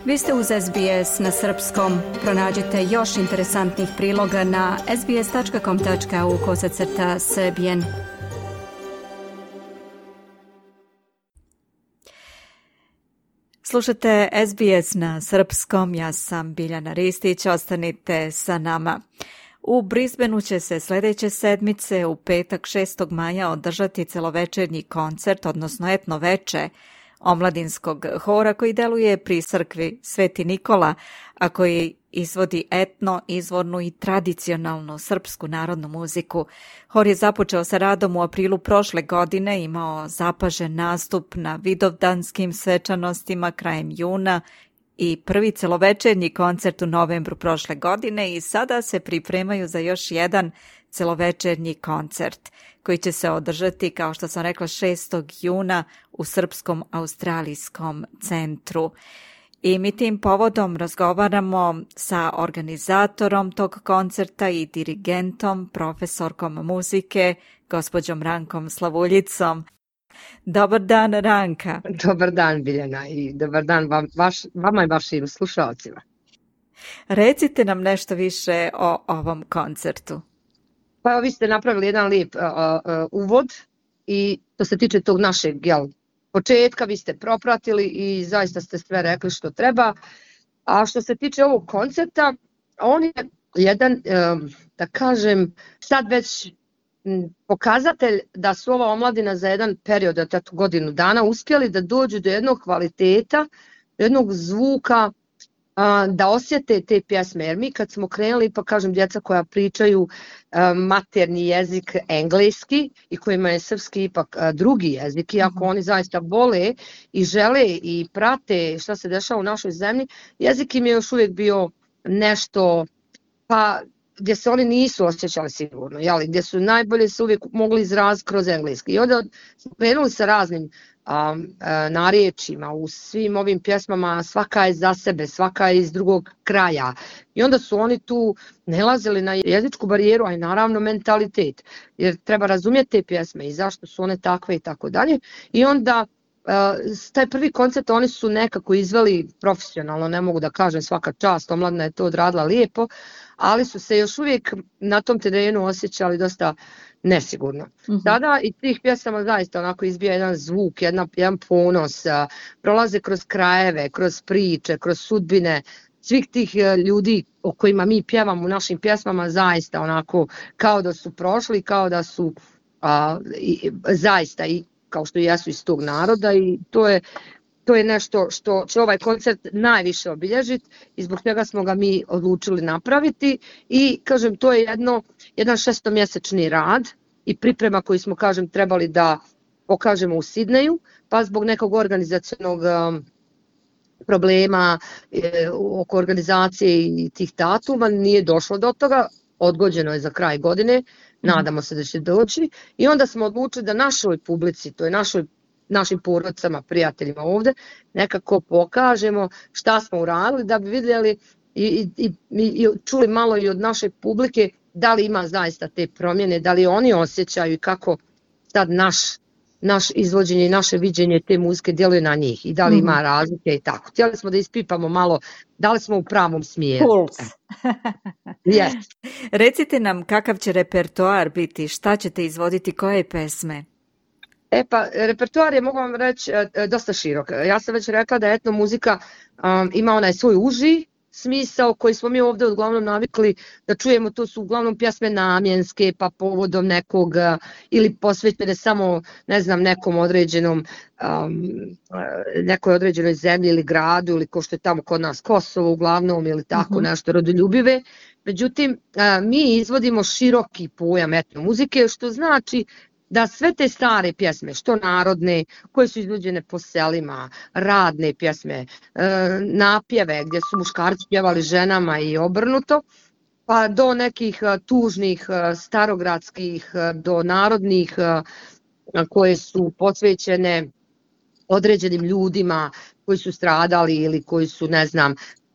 Vi ste uz SBS na srpskom. Pronađite još interesantnih priloga na sbs.com.au/srbijen. Slušate SBS na srpskom, ja sam Biljana Ristić, ostanite sa nama. U Brisbaneu će se sljedeće sedmice u petak 6. maja održati celovečernji koncert, odnosno etno veče omladinskog hora koji deluje pri crkvi Sveti Nikola, a koji izvodi etno, izvornu i tradicionalnu srpsku narodnu muziku. Hor je započeo sa radom u aprilu prošle godine, imao zapažen nastup na vidovdanskim svečanostima krajem juna i prvi celovečernji koncert u novembru prošle godine i sada se pripremaju za još jedan celovečernji koncert koji će se održati, kao što sam rekla, 6. juna u Srpskom australijskom centru. I mi tim povodom razgovaramo sa organizatorom tog koncerta i dirigentom, profesorkom muzike, gospođom Rankom Slavuljicom. Dobar dan, Ranka. Dobar dan, Biljana, i dobar dan vama i vašim slušalcima. Recite nam nešto više o ovom koncertu. Pa evo, vi ste napravili jedan lijep uvod i što se tiče tog našeg početka, vi ste propratili i zaista ste sve rekli što treba. A što se tiče ovog koncerta, on je jedan, da kažem, sad već pokazatelj da su ova omladina za jedan period od godinu dana uspjeli da dođu do jednog kvaliteta, do jednog zvuka, da osjete te pjesme. Jer mi kad smo krenuli, pa kažem, djeca koja pričaju materni jezik engleski i kojima je srpski ipak drugi jezik, iako oni zaista vole i žele i prate šta se dešava u našoj zemlji, jezik im je još uvijek bio nešto pa gdje se oni nisu osjećali sigurno, gdje su najbolje se uvijek mogli izraziti kroz engleski. I onda smo krenuli sa raznim narječima u svim ovim pjesmama, svaka je za sebe, svaka je iz drugog kraja. I onda su oni tu nalazili na jezičku barijeru, a i naravno mentalitet, jer treba razumjeti te pjesme i zašto su one takve i tako dalje. I onda taj prvi koncert oni su nekako izveli profesionalno, ne mogu da kažem svaka čast, omladina je to odradila lijepo, ali su se još uvijek na tom terenu osjećali dosta nesigurno. Sada i tih pjesama zaista onako izbija jedan zvuk, jedan ponos, prolaze kroz krajeve, kroz priče, kroz sudbine svih tih ljudi o kojima mi pjevamo u našim pjesmama, zaista onako kao da su prošli, kao da su zaista i kao što jesu iz tog naroda i to je nešto što će ovaj koncert najviše obilježiti i zbog toga smo ga mi odlučili napraviti i kažem to je jedan šestomjesečni rad i priprema koju smo kažem trebali da pokažemo u Sidneju, pa zbog nekog organizacionog problema oko organizacije i tih datuma nije došlo do toga, odgođeno je za kraj godine, nadamo se da će doći i onda smo odlučili da našoj publici, to je našim porodicama, prijateljima ovdje, nekako pokažemo šta smo uradili da bi vidjeli i čuli malo i od naše publike da li ima zaista te promjene, da li oni osjećaju i kako sad naš izvođenje i naše viđenje te muzike djeluje na njih i da li ima razlike i tako. Htjeli smo da ispipamo malo da li smo u pravom smjeru. Puls. Yes. Recite nam kakav će repertoar biti, šta ćete izvoditi, koje pesme? Pa, repertoar je, mogu vam reći, dosta širok. Ja sam već rekla da etno muzika ima onaj svoj uži smisao koji smo mi ovdje uglavnom navikli da čujemo, to su uglavnom pjesme namjenske, pa povodom nekog ili posvećene samo, ne znam, nekom određenom, nekoj određenoj zemlji ili gradu ili ko što je tamo kod nas Kosovo uglavnom ili tako nešto rodoljubive. Međutim, mi izvodimo široki pojam etno muzike, što znači da sve te stare pjesme, što narodne, koje su izvođene po selima, radne pjesme, napjeve gdje su muškarci pjevali ženama i obrnuto, pa do nekih tužnih, starogradskih, do narodnih koje su posvećene određenim ljudima koji su stradali ili koji su, ne znam,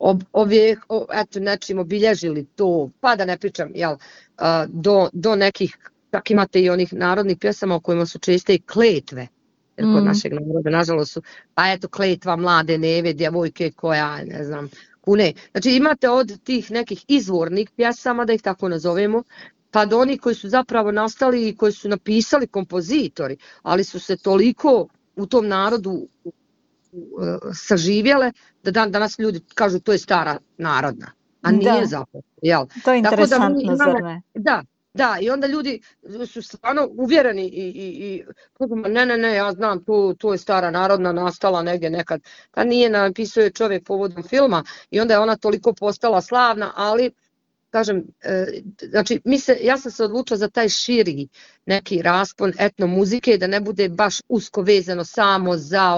nečim obilježili to, pa da ne pričam, do nekih. Čak imate i onih narodnih pjesama u kojima su česte i kletve jer kod našeg naroda nažalost su, pa eto kletva mlade neve, djevojke koja, ne znam, kune. Znači imate od tih nekih izvornih pjesama, da ih tako nazovemo, pa do onih koji su zapravo nastali i koji su napisali kompozitori, ali su se toliko u tom narodu saživjele da danas ljudi kažu to je stara narodna, a nije zapravo. Jel? To je interesantno, zar ne? Da, i onda ljudi su stvarno uvjereni i ne, ja znam, to je stara narodna, nastala negdje nekad. Pa nije, napisao je čovjek povodom filma i onda je ona toliko postala slavna, ali kažem, znači ja sam se odlučila za taj širi neki raspon etnomuzike, da ne bude baš usko vezano samo za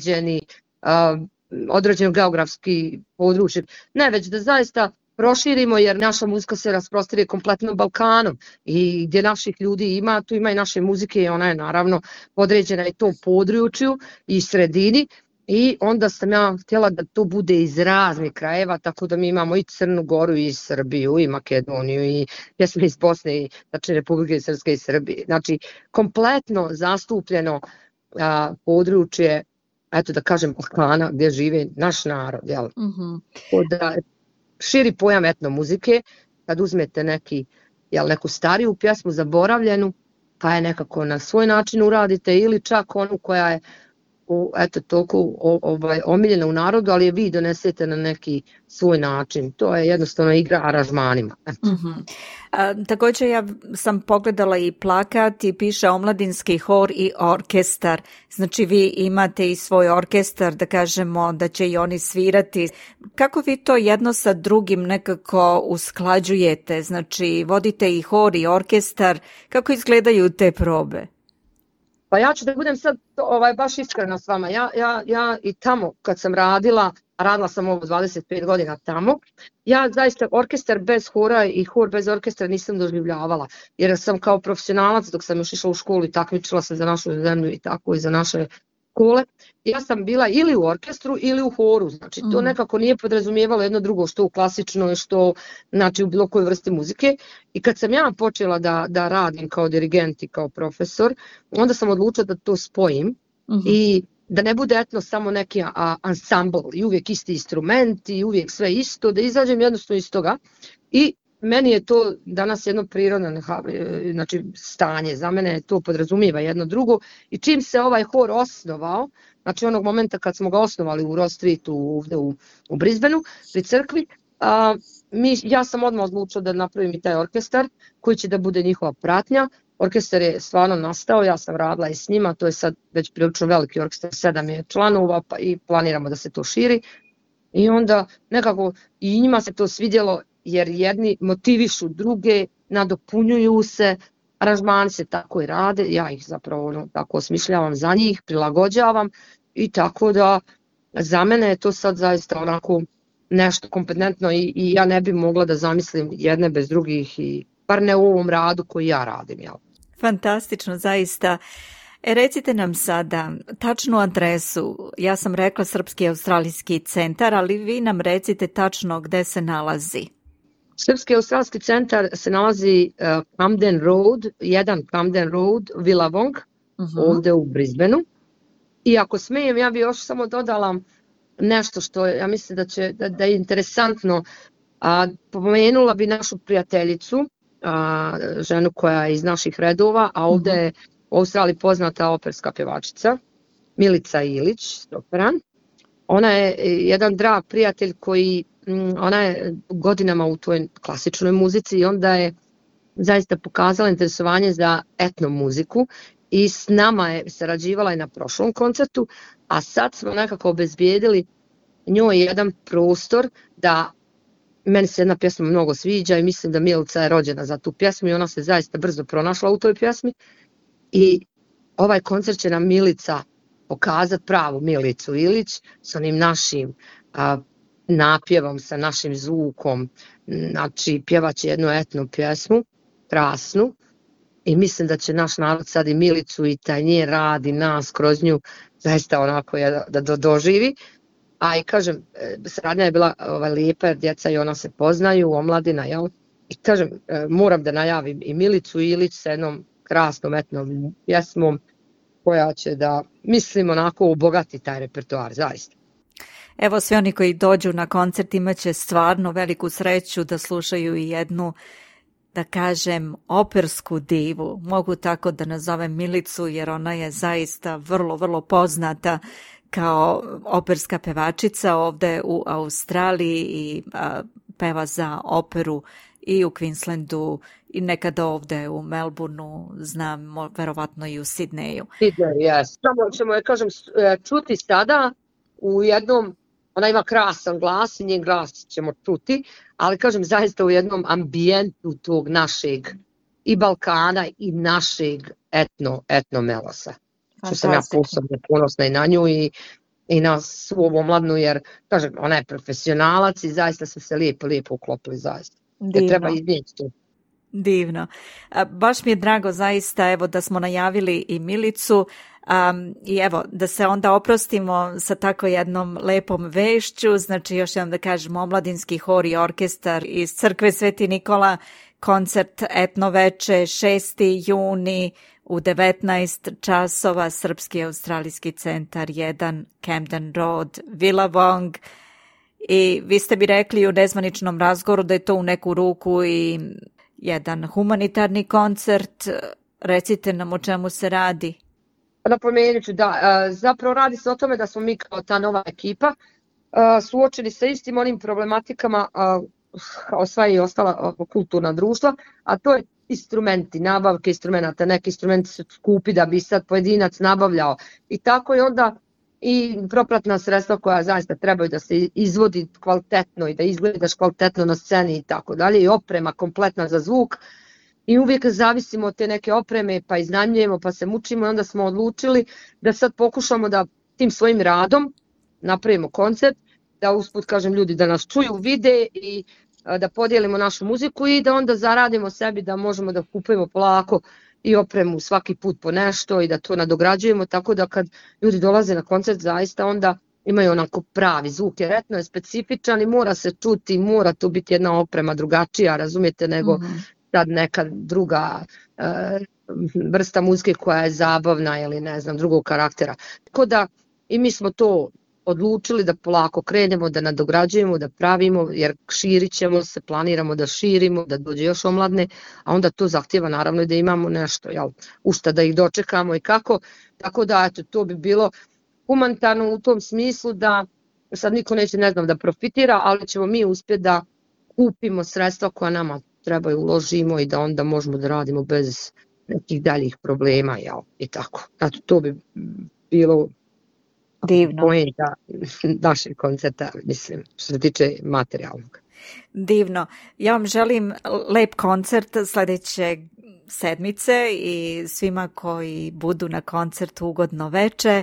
određeno geografski područje. Ne, već da zaista proširimo, jer naša muzika se rasprostire kompletno Balkanom i gdje naših ljudi ima, tu ima i naše muzike i ona je naravno podređena i tom području i sredini. I onda sam ja htjela da to bude iz raznih krajeva, tako da mi imamo i Crnu Goru i Srbiju i Makedoniju i pjesme iz Bosne, znači Republike Srpske i Srbije. Znači kompletno zastupljeno područje, eto da kažem, Balkana gdje žive naš narod. Jel? Da širi pojam etnomuzike, kad uzmete neku stariju pjesmu, zaboravljenu, pa je nekako na svoj način uradite, ili čak onu koja je toliko omiljena u narodu, ali je vi donesete na neki svoj način. To je jednostavno igra aranžmanima. Također ja sam pogledala i plakat i piše omladinski hor i orkestar. Znači vi imate i svoj orkestar, da kažemo da će i oni svirati. Kako vi to jedno sa drugim nekako usklađujete? Znači vodite i hor i orkestar. Kako izgledaju te probe? Pa ja ću da budem sad baš iskrena s vama. Ja i tamo kad sam radila sam ovo 25 godina tamo, ja zaista orkestar bez hora i hor bez orkestra nisam doživljavala, jer sam kao profesionalac dok sam još išla u školu i takmičila se za našu zemlju i tako i za naše škole, ja sam bila ili u orkestru ili u horu, znači to nekako nije podrazumijevalo jedno drugo, što u klasičnoj, što znači u bilo kojoj vrsti muzike. I kad sam ja počela da radim kao dirigent i kao profesor, onda sam odlučila da to spojim i da ne bude etno samo neki ansambl i uvijek isti instrumenti i uvijek sve isto, da izađem jednostavno iz toga. I meni je to danas jedno prirodno stanje, za mene to podrazumijeva jedno drugo. I čim se ovaj hor osnovao, znači onog momenta kad smo ga osnovali u Ross Streetu ovdje u Brisbaneu, pri crkvi, ja sam odmah odlučila da napravim i taj orkestar koji će da bude njihova pratnja. Orkestar je stvarno nastao, ja sam radila i s njima, to je sad već prilično veliki orkestar, 7 je članova i planiramo da se to širi. I onda nekako i njima se to svidjelo, jer jedni motivišu druge, nadopunjuju se, aranžmani se tako i rade, ja ih zapravo tako osmišljavam za njih, prilagođavam i tako da za mene je to sad zaista onako nešto kompetentno i ja ne bi mogla da zamislim jedne bez drugih, i bar ne u ovom radu koji ja radim. Jel? Fantastično, zaista. Recite nam sada tačnu adresu. Ja sam rekla Srpski australijski centar, ali vi nam recite tačno gde se nalazi. Srpski australijski centar se nalazi Camden Road, 1 Camden Road, Willawong, ovdje u Brisbaneu. I ako smijem, ja bi još samo dodala nešto što ja mislim da je interesantno. Pomenula bi našu prijateljicu, ženu koja je iz naših redova, a ovdje je u Australiji poznata operska pjevačica, Milica Ilić, sopran. Ona je jedan drag prijatelj ona je godinama u toj klasičnoj muzici i onda je zaista pokazala interesovanje za etnomuziku i s nama je sarađivala i na prošlom koncertu, a sad smo nekako obezbijedili njoj jedan prostor da, meni se jedna pjesma mnogo sviđa i mislim da Milica je rođena za tu pjesmu i ona se zaista brzo pronašla u toj pjesmi i ovaj koncert će nam Milica pokazati pravu Milicu Ilić s onim našim napjevom, sa našim zvukom, znači pjevaće jednu etnu pjesmu, krasnu, i mislim da će naš narod sad i Milicu i taj njen rad i nas kroz nju zaista onako da doživi. A i kažem, saradnja je bila lijepa jer djeca i ona se poznaju, omladina, jel? I kažem, moram da najavim i Milicu Ilić sa jednom krasnom etnom pjesmom koja će da, mislim, onako obogati taj repertoar, zaista. Evo, svi oni koji dođu na koncert imaće stvarno veliku sreću da slušaju i jednu, da kažem, opersku divu. Mogu tako da nazovem Milicu, jer ona je zaista vrlo, vrlo poznata kao operska pevačica ovde u Australiji i peva za operu i u Queenslandu i nekada ovde u Melbourneu, znam, verovatno i u Sidneju. Yes. Samo ćemo je, kažem, čuti sada u jednom, ona ima krasan glas i njen glas ćemo čuti, ali kažem zaista u jednom ambijentu tog našeg i Balkana i našeg etno melosa. Što sam ja posebno ponosna i na nju i na svu omladnu, jer kažem, ona je profesionalac i zaista su se lijepo uklopili zaista. Jer treba iznijeti to. Divno. Baš mi je drago zaista evo da smo najavili i Milicu i evo da se onda oprostimo sa tako jednom lepom vešću, znači još jednom da kažemo omladinski hor i orkestar iz Crkve Sveti Nikola, koncert Etno veče 6. juni u 19 časova, Srpski australijski centar 1 Camden Road, Willawong. I vi ste mi rekli u nezvaničnom razgovoru da je to u neku ruku i jedan humanitarni koncert. Recite nam o čemu se radi. Napomenut ću da zapravo radi se o tome da smo mi kao ta nova ekipa suočeni sa istim onim problematikama kao sva i ostala kulturna društva, a to je instrumenti, nabavke instrumenta. Neki instrumenti su skupi da bi sad pojedinac nabavljao i tako je onda i propratna sredstva koja zaista trebaju da se izvodi kvalitetno i da izgledaš kvalitetno na sceni i tako dalje, i oprema kompletna za zvuk. I uvijek zavisimo od te neke opreme, pa iznajmljujemo, pa se mučimo i onda smo odlučili da sad pokušamo da tim svojim radom napravimo koncert, da usput kažem ljudi da nas čuju, vide i da podijelimo našu muziku i da onda zaradimo sebi da možemo da kupujemo polako i opremu svaki put po nešto i da to nadograđujemo, tako da kad ljudi dolaze na koncert zaista onda imaju onako pravi zvuk, jer etno je specifičan i mora se čuti, mora tu biti jedna oprema drugačija, razumijete, nego sad neka druga vrsta muzike koja je zabavna ili ne znam, drugog karaktera. Tako da i mi smo to odlučili da polako krenemo, da nadograđujemo, da pravimo, jer širit ćemo se, planiramo da širimo, da dođe još omladne, a onda to zahtjeva naravno da imamo nešto, u šta da ih dočekamo i kako. Tako da eto, to bi bilo humanitarno u tom smislu da sad niko neće, ne znam, da profitira, ali ćemo mi uspjeti da kupimo sredstva koja nama trebaju, uložimo i da onda možemo da radimo bez nekih daljih problema i tako. Eto, to bi bilo divno. Poenta našeg koncerta, mislim, što se tiče materijalnog. Divno. Ja vam želim lep koncert sljedeće sedmice i svima koji budu na koncertu ugodno veče.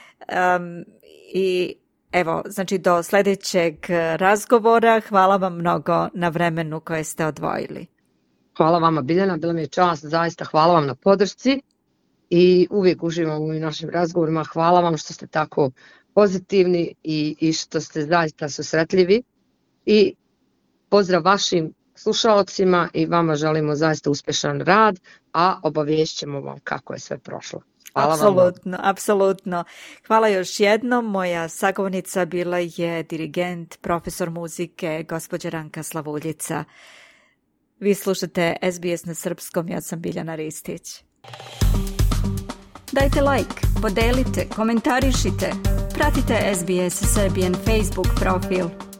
I evo, znači do sljedećeg razgovora. Hvala vam mnogo na vremenu koje ste odvojili. Hvala vama, Biljana, bila mi je čast, zaista hvala vam na podršci i uvijek uživam u našim razgovorima. Hvala vam što ste tako pozitivni i što ste zaista susretljivi i pozdrav vašim slušalcima i vama želimo zaista uspješan rad, a obaviješćemo vam kako je sve prošlo. Apsolutno. Hvala još jednom. Moja sagovornica bila je dirigent, profesor muzike, gospođa Ranka Slavuljica. Vi slušate SBS na srpskom, ja sam Biljana Ristić. Dajte like, podelite, komentarišite, pratite SBS Serbian Facebook profil.